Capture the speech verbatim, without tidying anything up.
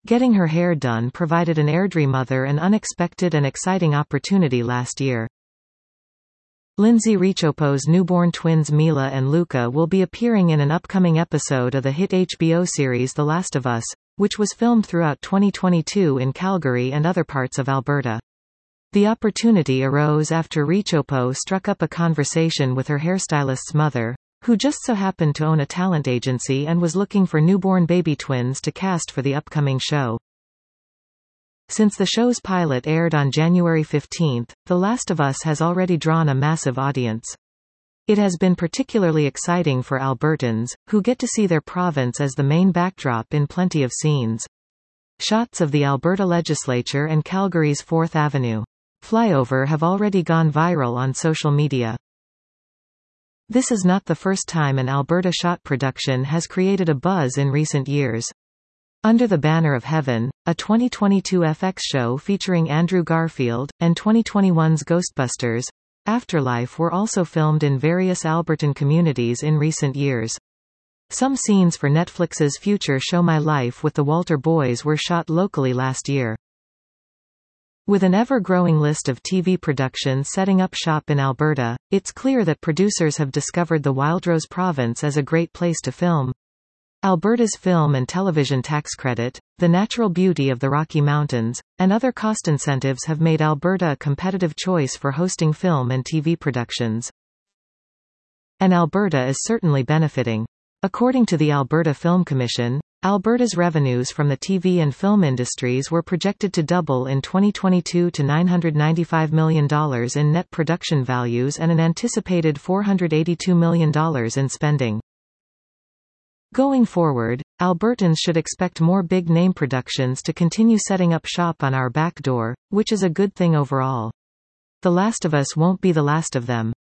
Getting her hair done provided an Airdrie mother an unexpected and exciting opportunity last year. Lindsay Richopo's newborn twins Mila and Luca will be appearing in an upcoming episode of the hit H B O series The Last of Us, which was filmed throughout twenty twenty-two in Calgary and other parts of Alberta. The opportunity arose after Richopo struck up a conversation with her hairstylist's mother, who just so happened to own a talent agency and was looking for newborn baby twins to cast for the upcoming show. Since the show's pilot aired on January fifteenth, The Last of Us has already drawn a massive audience. It has been particularly exciting for Albertans, who get to see their province as the main backdrop in plenty of scenes. Shots of the Alberta Legislature and Calgary's fourth Avenue flyover have already gone viral on social media. This is not the first time an Alberta shot production has created a buzz in recent years. Under the Banner of Heaven, a twenty twenty-two F X show featuring Andrew Garfield, and twenty twenty-one's Ghostbusters, Afterlife were also filmed in various Albertan communities in recent years. Some scenes for Netflix's future show My Life with the Walter Boys were shot locally last year. With an ever-growing list of T V productions setting up shop in Alberta, it's clear that producers have discovered the Wildrose province as a great place to film. Alberta's film and television tax credit, the natural beauty of the Rocky Mountains, and other cost incentives have made Alberta a competitive choice for hosting film and T V productions. And Alberta is certainly benefiting. According to the Alberta Film Commission, Alberta's revenues from the T V and film industries were projected to double in twenty twenty-two to nine hundred ninety-five million dollars in net production values and an anticipated four hundred eighty-two million dollars in spending. Going forward, Albertans should expect more big-name productions to continue setting up shop on our back door, which is a good thing overall. The Last of Us won't be the last of them.